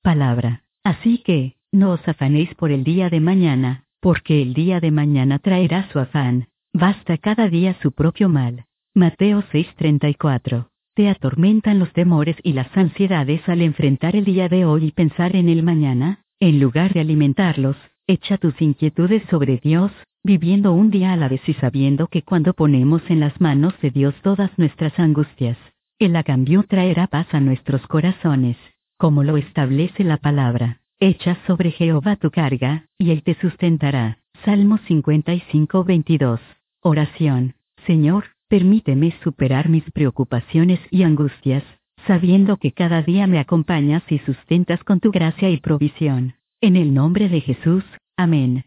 palabra. Así que, no os afanéis por el día de mañana, porque el día de mañana traerá su afán. Basta cada día su propio mal. Mateo 6:34. Te atormentan los temores y las ansiedades al enfrentar el día de hoy y pensar en el mañana. En lugar de alimentarlos, echa tus inquietudes sobre Dios, viviendo un día a la vez y sabiendo que cuando ponemos en las manos de Dios todas nuestras angustias, Él a cambio traerá paz a nuestros corazones, como lo establece la palabra. Echa sobre Jehová tu carga, y Él te sustentará. Salmo 55:22. Oración. Señor, permíteme superar mis preocupaciones y angustias, sabiendo que cada día me acompañas y sustentas con tu gracia y provisión. En el nombre de Jesús, amén.